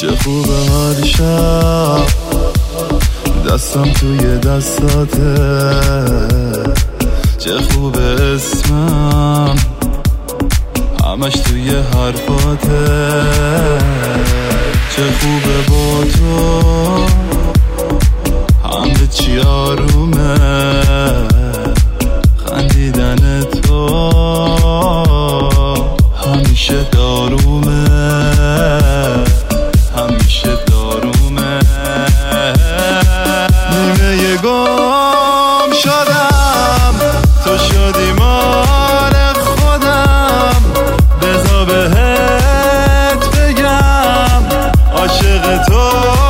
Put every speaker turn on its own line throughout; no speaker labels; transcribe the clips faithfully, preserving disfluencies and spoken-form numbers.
چه خوبه هر شب دستم توی دستاته، چه خوبه اسمم همش توی حرفاته، چه خوبه با تو همه چی آرومه، خندیدن تو همیشه دارومه، همیشه دارومه. نیمه گم شدم تو شدی مال خودم، بذار بهت بگم عاشق تو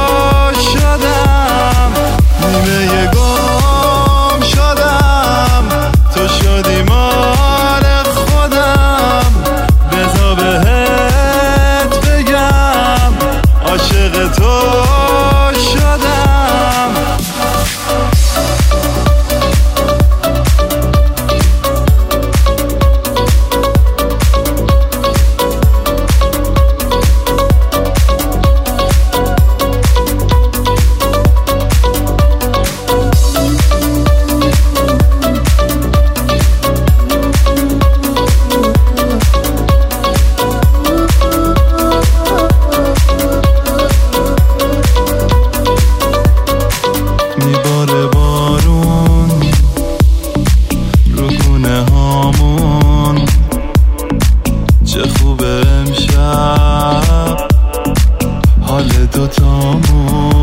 شدم. نیمه گم شدم تو شدی مال خودم، بذار بهت بگم عاشق تو شدم. میباره بارون رو گونه هامون، چه خوبه امشب حال دوتامون.